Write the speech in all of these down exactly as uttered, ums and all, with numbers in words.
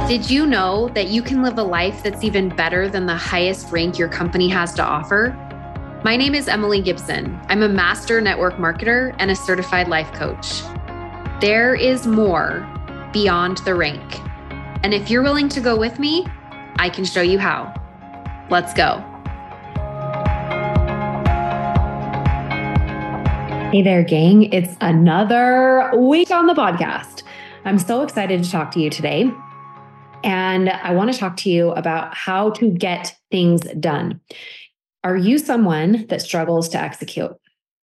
Did you know that you can live a life that's even better than the highest rank your company has to offer? My name is Emily Gibson. I'm a master network marketer and a certified life coach. There is more beyond the rank. And if you're willing to go with me, I can show you how. Let's go. Hey there, gang. It's another week on the podcast. I'm so excited to talk to you today. And I want to talk to you about how to get things done. Are you someone that struggles to execute?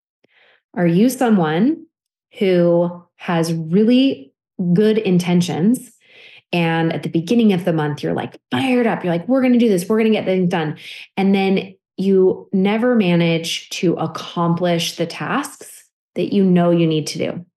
Are you someone who has really good intentions, and at the beginning of the month, you're like fired up. You're like, we're going to do this. We're going to get things done. And then you never manage to accomplish the tasks that you know you need to do?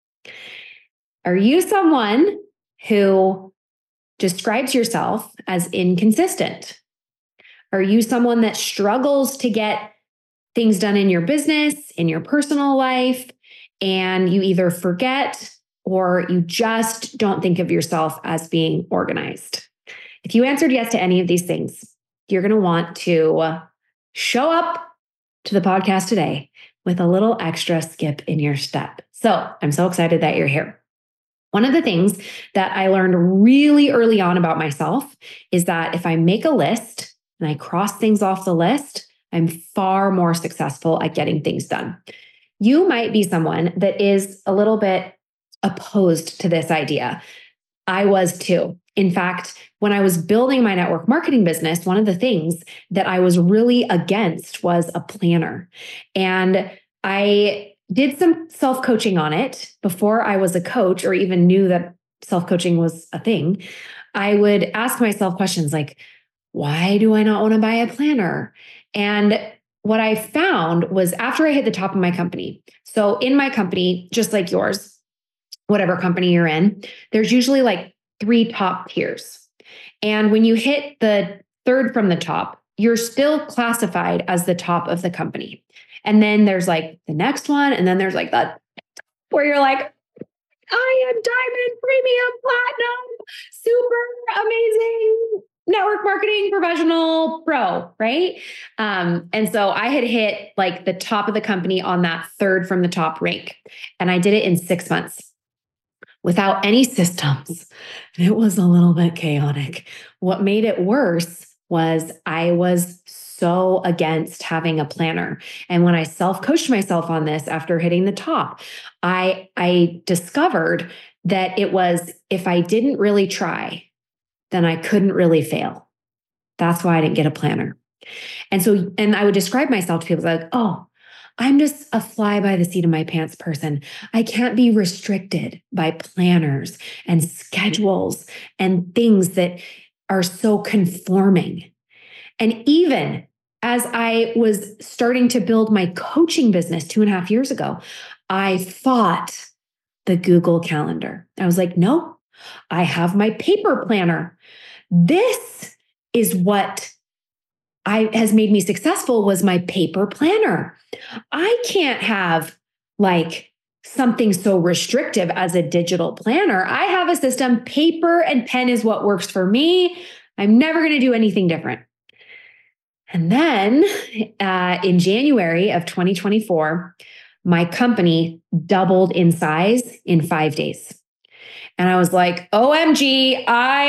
Are you someone who describes yourself as inconsistent? Are you someone that struggles to get things done in your business, in your personal life, and you either forget or you just don't think of yourself as being organized? If you answered yes to any of these things, you're going to want to show up to the podcast today with a little extra skip in your step. So I'm so excited that you're here. One of the things that I learned really early on about myself is that if I make a list and I cross things off the list, I'm far more successful at getting things done. You might be someone that is a little bit opposed to this idea. I was too. In fact, when I was building my network marketing business, one of the things that I was really against was a planner. And I did some self-coaching on it before I was a coach or even knew that self-coaching was a thing. I would ask myself questions like, why do I not want to buy a planner? And what I found was after I hit the top of my company, so in my company, just like yours, whatever company you're in, there's usually like three top tiers. And when you hit the third from the top, you're still classified as the top of the company. And then there's like the next one. And then there's like that where you're like, I am diamond, premium, platinum, super amazing network marketing professional pro, right? Um, and so I had hit like the top of the company on that third from the top rank. And I did it in six months without any systems. And it was a little bit chaotic. What made it worse was I was so against having a planner. And when I self-coached myself on this after hitting the top, I, I discovered that it was, if I didn't really try, then I couldn't really fail. That's why I didn't get a planner. And so, and I would describe myself to people like, oh, I'm just a fly by the seat of my pants person. I can't be restricted by planners and schedules and things that are so conforming. And even as I was starting to build my coaching business two and a half years ago, I fought the Google Calendar. I was like, no, I have my paper planner. This is what I has made me successful, was my paper planner. I can't have like something so restrictive as a digital planner. I have a system. Paper and pen is what works for me. I'm never going to do anything different. And then uh, in January of twenty twenty-four, my company doubled in size in five days. And I was like, O M G,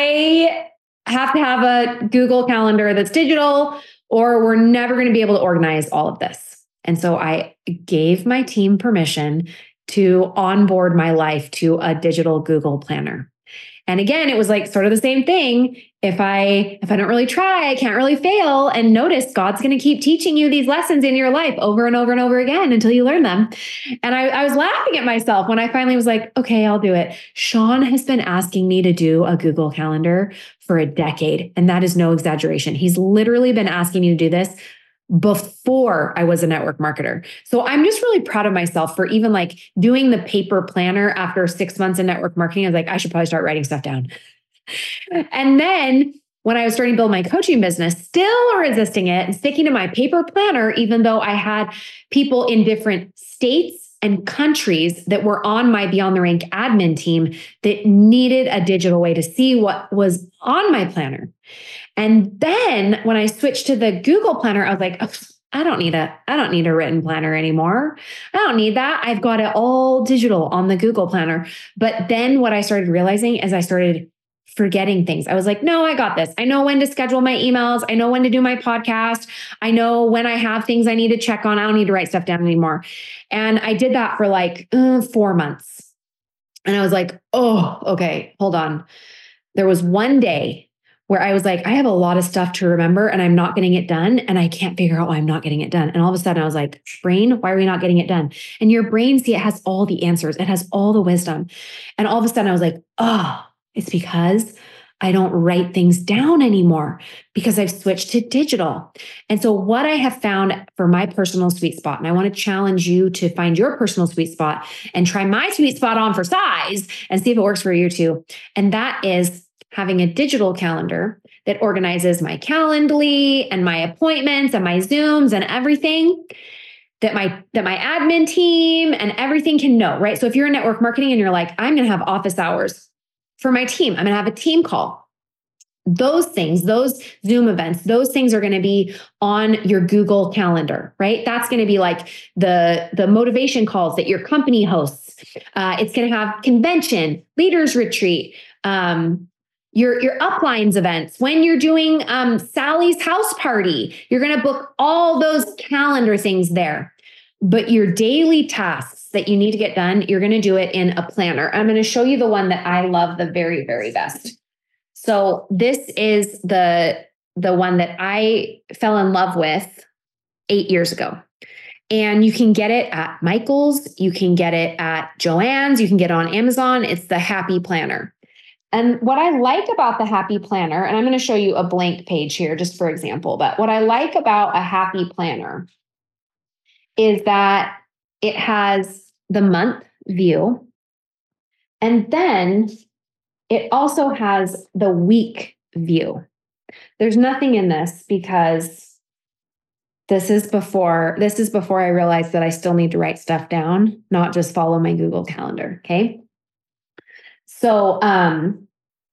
I have to have a Google Calendar that's digital, or we're never going to be able to organize all of this. And so I gave my team permission to onboard my life to a digital Google Planner. And again, it was like sort of the same thing. If I if I don't really try, I can't really fail. And notice God's going to keep teaching you these lessons in your life over and over and over again until you learn them. And I, I was laughing at myself when I finally was like, okay, I'll do it. Sean has been asking me to do a Google Calendar for a decade. And that is no exaggeration. He's literally been asking me to do this before I was a network marketer. So I'm just really proud of myself for even like doing the paper planner after six months in network marketing. I was like, I should probably start writing stuff down. And then when I was starting to build my coaching business, still resisting it and sticking to my paper planner, even though I had people in different states and countries that were on my Beyond the Rank admin team that needed a digital way to see what was on my planner. And then when I switched to the Google Planner, I was like, oh, I don't need a, I don't need a written planner anymore. I don't need that. I've got it all digital on the Google Planner. But then what I started realizing is I started forgetting things. I was like, no, I got this. I know when to schedule my emails. I know when to do my podcast. I know when I have things I need to check on. I don't need to write stuff down anymore. And I did that for like uh, four months. And I was like, oh, okay, hold on. There was one day where I was like, I have a lot of stuff to remember and I'm not getting it done. And I can't figure out why I'm not getting it done. And all of a sudden I was like, brain, why are we not getting it done? And your brain, see, it has all the answers. It has all the wisdom. And all of a sudden I was like, oh, it's because I don't write things down anymore because I've switched to digital. And so what I have found for my personal sweet spot, and I want to challenge you to find your personal sweet spot and try my sweet spot on for size and see if it works for you too. And that is having a digital calendar that organizes my Calendly and my appointments and my Zooms and everything that my that my admin team and everything can know, right? So if you're in network marketing and you're like, I'm going to have office hours for my team, I'm going to have a team call. Those things, those Zoom events, those things are going to be on your Google Calendar, right? That's going to be like the, the motivation calls that your company hosts. Uh, it's going to have convention, leaders retreat, um, your, your uplines events. When you're doing um, Sally's house party, you're going to book all those calendar things there. But your daily tasks that you need to get done, you're going to do it in a planner. I'm going to show you the one that I love the very, very best. So this is the, the one that I fell in love with eight years ago. And you can get it at Michael's. You can get it at Joann's. You can get it on Amazon. It's the Happy Planner. And what I like about the Happy Planner, and I'm going to show you a blank page here just for example, but what I like about a Happy Planner is that it has the month view. And then it also has the week view. There's nothing in this because this is before, this is before I realized that I still need to write stuff down, not just follow my Google Calendar. Okay. So, um,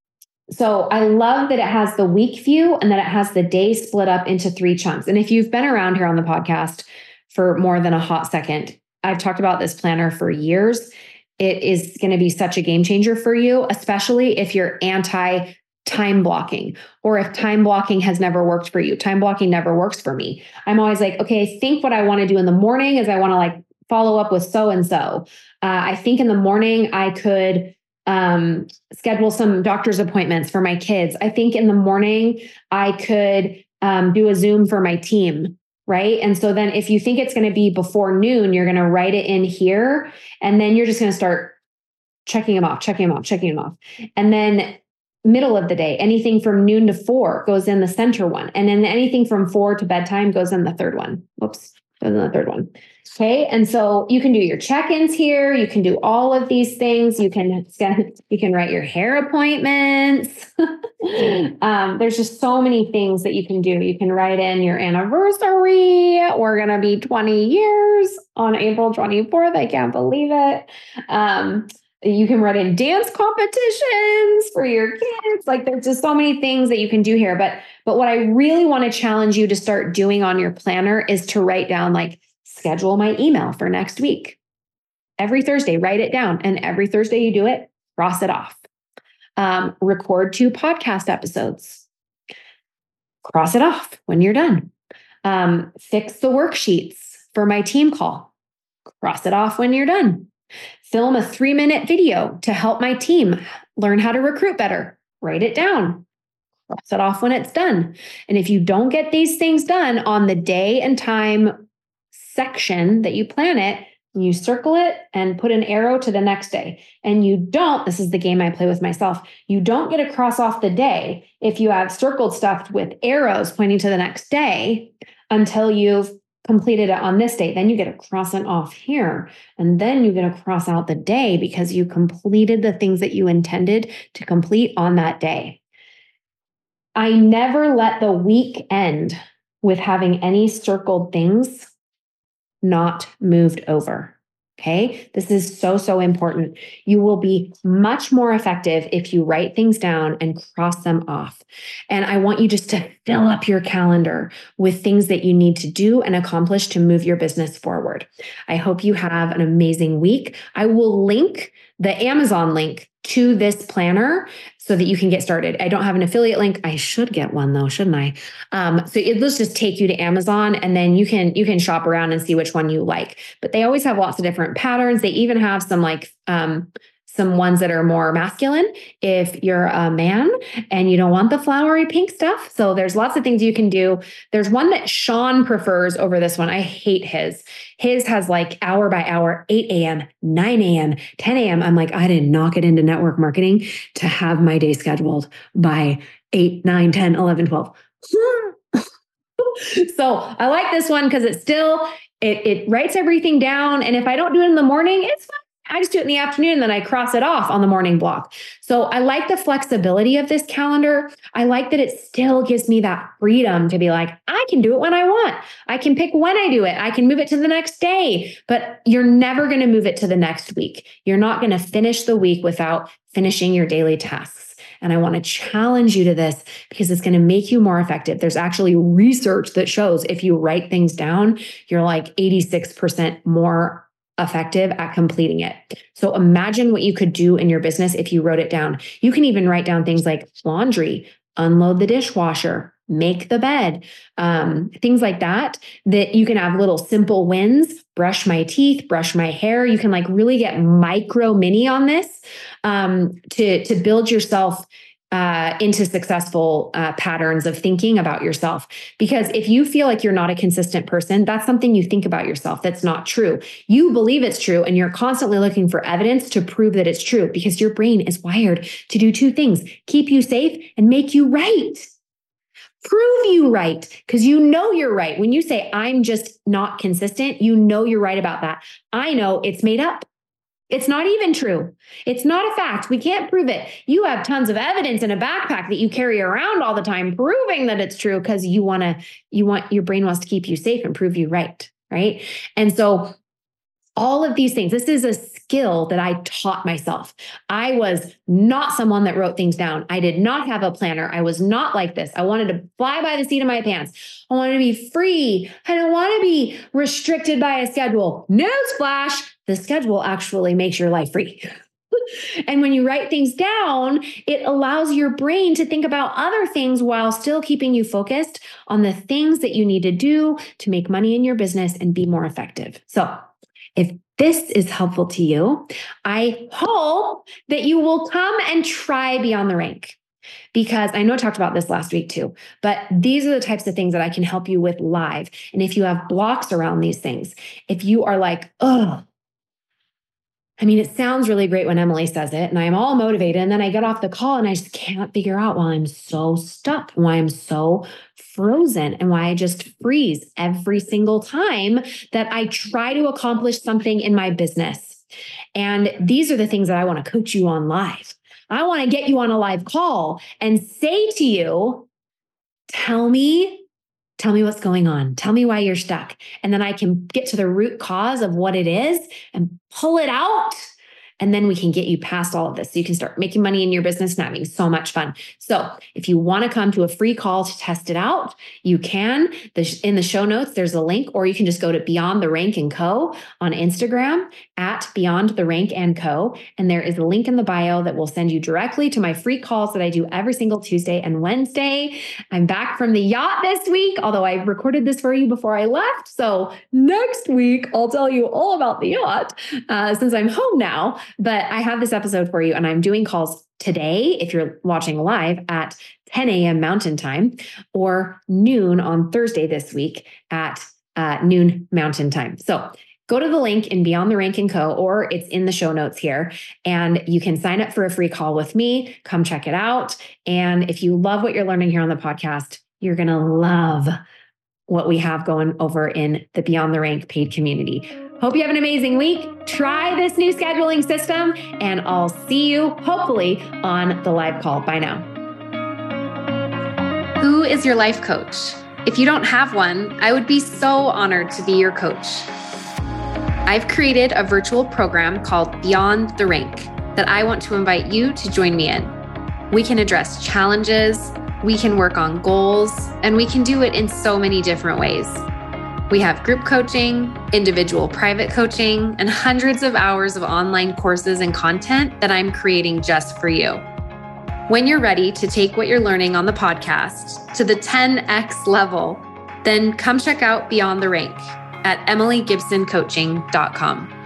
so I love that it has the week view and that it has the day split up into three chunks. And if you've been around here on the podcast for more than a hot second, I've talked about this planner for years. It is going to be such a game changer for you, especially if you're anti time blocking or if time blocking has never worked for you. Time blocking never works for me. I'm always like, okay, I think what I want to do in the morning is I want to like follow up with so-and-so. Uh, I think in the morning I could um, schedule some doctor's appointments for my kids. I think in the morning I could um, do a Zoom for my team. Right. And so then if you think it's going to be before noon, you're going to write it in here and then you're just going to start checking them off, checking them off, checking them off. And then middle of the day, anything from noon to four goes in the center one. And then anything from four to bedtime goes in the third one. Whoops, goes in the third one. Okay. And so you can do your check-ins here. You can do all of these things. You can, you can write your hair appointments. um, there's just so many things that you can do. You can write in your anniversary. We're going to be twenty years on April twenty-fourth. I can't believe it. Um, you can write in dance competitions for your kids. Like there's just so many things that you can do here. But, but what I really want to challenge you to start doing on your planner is to write down like, schedule my email for next week. Every Thursday, write it down. And every Thursday you do it, cross it off. Um, record two podcast episodes. Cross it off when you're done. Um, fix the worksheets for my team call. Cross it off when you're done. Film a three minute video to help my team learn how to recruit better. Write it down. Cross it off when it's done. And if you don't get these things done on the day and time section that you plan it, you circle it and put an arrow to the next day. And you don't, this is the game I play with myself, you don't get to cross off the day if you have circled stuff with arrows pointing to the next day until you've completed it on this date. Then you get to cross it off here. And then you get to cross out the day because you completed the things that you intended to complete on that day. I never let the week end with having any circled things not moved over. Okay. This is so, so important. You will be much more effective if you write things down and cross them off. And I want you just to fill up your calendar with things that you need to do and accomplish to move your business forward. I hope you have an amazing week. I will link the Amazon link to this planner so that you can get started. I don't have an affiliate link. I should get one though, shouldn't I? Um, so it'll just take you to Amazon, and then you can you can shop around and see which one you like. But they always have lots of different patterns. They even have some like um, some ones that are more masculine if you're a man and you don't want the flowery pink stuff. So there's lots of things you can do. There's one that Sean prefers over this one. I hate his. His has like hour by hour, eight a.m., nine a.m., ten a.m. I'm like, I didn't knock it into network marketing to have my day scheduled by eight, nine, ten, eleven, twelve. So I like this one because it still, it, it writes everything down. And if I don't do it in the morning, it's fine. I just do it in the afternoon and then I cross it off on the morning block. So I like the flexibility of this calendar. I like that it still gives me that freedom to be like, I can do it when I want. I can pick when I do it. I can move it to the next day, but you're never going to move it to the next week. You're not going to finish the week without finishing your daily tasks. And I want to challenge you to this because it's going to make you more effective. There's actually research that shows if you write things down, you're like eighty-six percent more effective at completing it. So imagine what you could do in your business if you wrote it down. You can even write down things like laundry, unload the dishwasher, make the bed, um, things like that, that you can have little simple wins, brush my teeth, brush my hair. You can like really get micro mini on this um, to, to build yourself uh, into successful uh, patterns of thinking about yourself. Because if you feel like you're not a consistent person, that's something you think about yourself. That's not true. You believe it's true, and you're constantly looking for evidence to prove that it's true because your brain is wired to do two things: keep you safe and make you right. Prove you right, because you know you're right. When you say, I'm just not consistent, you know you're right about that. I know it's made up. It's not even true. It's not a fact. We can't prove it. You have tons of evidence in a backpack that you carry around all the time, proving that it's true because you want to, you want, your brain wants to keep you safe and prove you right, right? And so all of these things, this is a skill that I taught myself. I was not someone that wrote things down. I did not have a planner. I was not like this. I wanted to fly by the seat of my pants. I wanted to be free. I don't want to be restricted by a schedule. Newsflash, the schedule actually makes your life free. And when you write things down, it allows your brain to think about other things while still keeping you focused on the things that you need to do to make money in your business and be more effective. So if this is helpful to you, I hope that you will come and try Beyond the Rank, because I know I talked about this last week too, but these are the types of things that I can help you with live. And if you have blocks around these things, if you are like, oh, I mean, it sounds really great when Emily says it and I'm all motivated, and then I get off the call and I just can't figure out why I'm so stuck, why I'm so frozen, and why I just freeze every single time that I try to accomplish something in my business. And these are the things that I want to coach you on live. I want to get you on a live call and say to you, tell me, tell me what's going on. Tell me why you're stuck. And then I can get to the root cause of what it is and pull it out. And then we can get you past all of this so you can start making money in your business and having so much fun. So if you want to come to a free call to test it out, you can. In the show notes, there's a link, or you can just go to Beyond the Rank and Co. on Instagram at Beyond the Rank and Co. And there is a link in the bio that will send you directly to my free calls that I do every single Tuesday and Wednesday. I'm back from the yacht this week, although I recorded this for you before I left. So next week, I'll tell you all about the yacht uh, since I'm home now. But I have this episode for you, and I'm doing calls today, if you're watching live, at ten a.m. Mountain Time, or noon on Thursday this week at uh, noon Mountain Time. So go to the link in Beyond the Rank and Co., or it's in the show notes here, and you can sign up for a free call with me. Come check it out. And if you love what you're learning here on the podcast, you're going to love what we have going over in the Beyond the Rank paid community. Hope you have an amazing week. Try this new scheduling system, and I'll see you hopefully on the live call. Bye now. Who is your life coach? If you don't have one, I would be so honored to be your coach. I've created a virtual program called Beyond the Rank that I want to invite you to join me in. We can address challenges, we can work on goals, and we can do it in so many different ways. We have group coaching, individual private coaching, and hundreds of hours of online courses and content that I'm creating just for you. When you're ready to take what you're learning on the podcast to the ten X level, then come check out Beyond the Rank at emily gibson coaching dot com.